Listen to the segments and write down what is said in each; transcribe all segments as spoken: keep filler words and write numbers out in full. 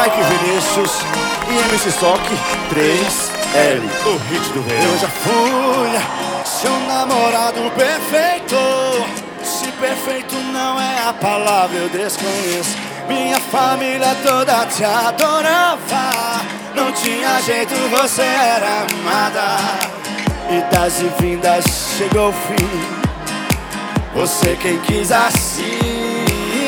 Mike Vinícius e M C Sock três L, o hit do verão. Eu já fui seu namorado perfeito. Se perfeito não é a palavra, eu desconheço. Minha família toda te adorava. Não tinha jeito, você era amada. Idas e vindas, chegou o fim. Você quem quis assim.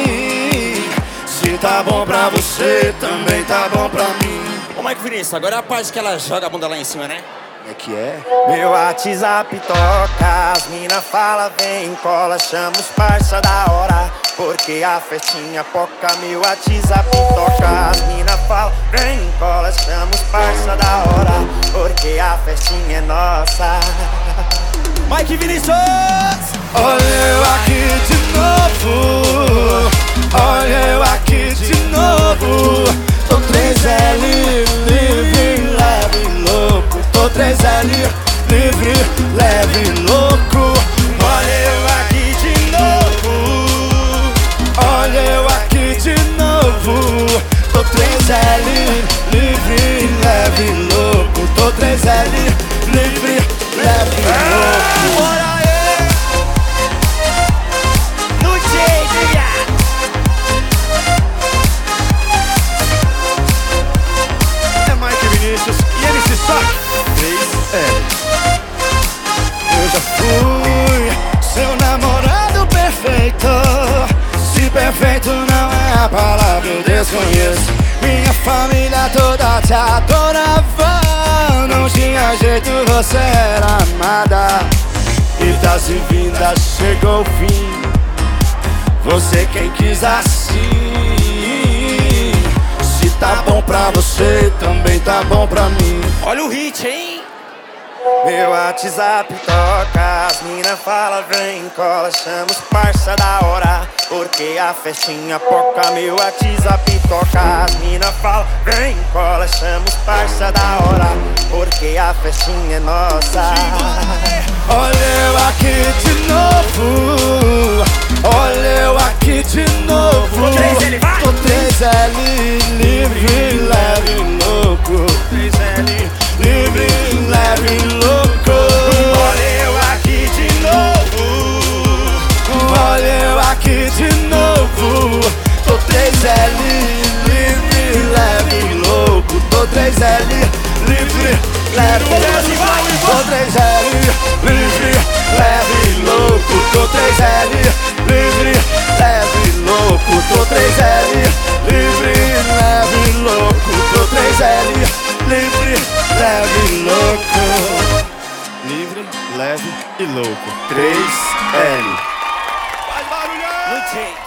Se tá bom pra você, também tá bom pra mim. Ô Mike Vinícius, agora é a parte que ela joga a bunda lá em cima, né? É que é? Meu WhatsApp toca, as mina fala, vem, cola, chama os parça da hora. Porque a festinha poca, meu WhatsApp toca, as mina fala, vem, cola, chama os parça da hora. Porque a festinha é nossa. Mike Vinícius! Olha eu aqui de novo. Olha eu aqui de novo. Tô três L, livre, leve, louco. Tô três L, livre, leve, louco. Olha eu aqui de novo. Olha eu aqui de novo. Tô três L, livre, leve, louco. Tô três L, livre, leve, louco. Bora aí! No jeito, viado! É Mike Vinícius e M C Sock três L. Eu já fui seu namorado perfeito. Se perfeito não é a palavra, eu desconheço. Minha família toda te adorava. Não tinha jeito, você era amada. Idas e vindas, chegou o fim. Você quem quis assim. Se tá bom pra você, também tá bom pra mim. Olha o hit, hein? Meu WhatsApp toca, as mina fala, vem, cola, chama os parça da hora. Porque a festinha poca, meu WhatsApp toca, as mina fala, vem, cola, chama os parça da hora. Porque a festinha é nossa. Olha eu aqui de novo. Olha eu aqui de novo. Tô três L, vai! Tô três L, livre, leve, louco. três L, livre, leve, louco. Olha eu aqui de novo. Olha eu aqui de novo. Tô três L, livre, leve, louco. Tô três L, livre, leve, louco. Tô três L, livre, leve, louco. Tô três L, livre, leve, louco. Tô três L, livre, leve, louco. Tô três L, livre, leve, louco. Livre, leve e louco. três L. No jeito.